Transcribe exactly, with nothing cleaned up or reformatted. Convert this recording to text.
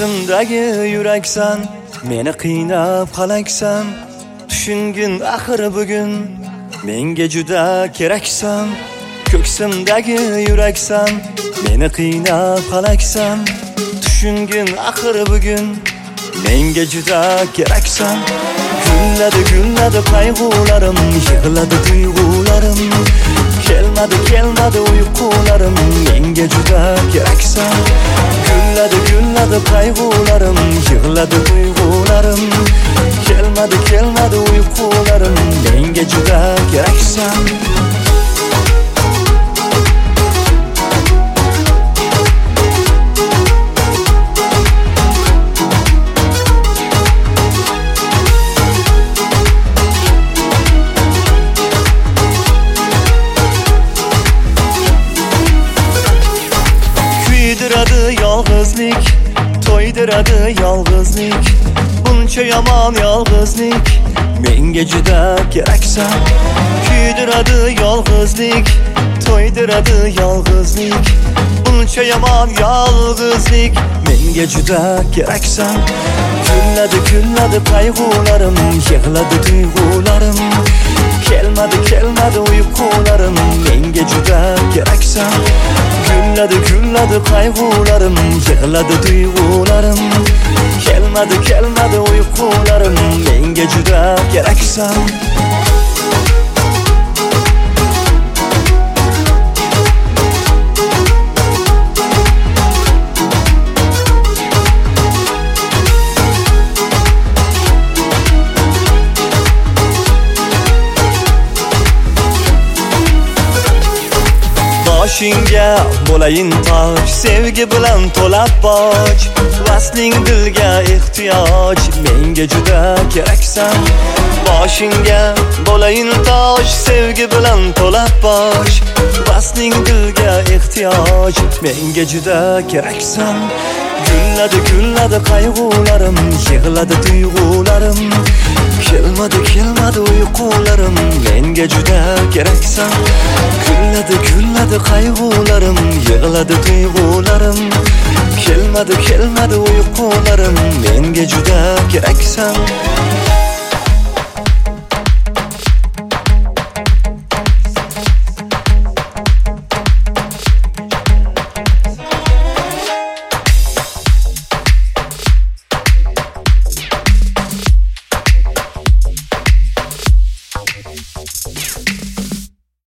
ko'ksimdagi yuraksan, meni qiynab halaksan. Tushungin axir bugun menga juda keraksan. Ko'ksimdagi yuraksan, meni qiynab halaksan. Tushungin axir bugun menga juda keraksan. Gulladi gulladi qayg'ularim, yig'ladi tuyg'ularim. Kelmadi kelmadi uyqularim, menga juda keraksan. Gulladi gulladi qayg'ularim, yig'ladi tuyg'ularim. Kelmadi kelmadi uyqularim, menga juda keraksan. Kuydiradi yolg'izlik, to'ydiradi yolg'izlik. Buncha yomon yolg'izlik, menga juda keraksan. Kuydiradi yolg'izlik, to'ydiradi yolg'izlik. Buncha yomon yolg'izlik, menga juda keraksan. Kulladi kulladi qayg'ularim, yig'ladi tuyg'ularim. Kelmadi kelmadi uyqularim, menga juda keraksan. Gulladi gulladi qayg'ularim, yig'ladi tuyg'ularim. Kelmadi kelmadi uyqularim, menga juda keraksan. Boshingga bo'layin toj, sevgi bilan to'lab boj. Vasling dilga ehtiyoj, menga juda keraksan. Boshingga bo'layin toj, sevgi bilan to'lab boj. Vasling dilga ehtiyoj, menga juda keraksan. Gulladi gulladi qayg'ularim, yig'ladi tuyg'ularim. Kelmadi kelmadi uyqularim, menga juda keraksan. Gulladi gulladi qayg'ularim, yig'ladi tuyg'ularim. Kelmadi kelmadi uyqularim, menga juda keraksan.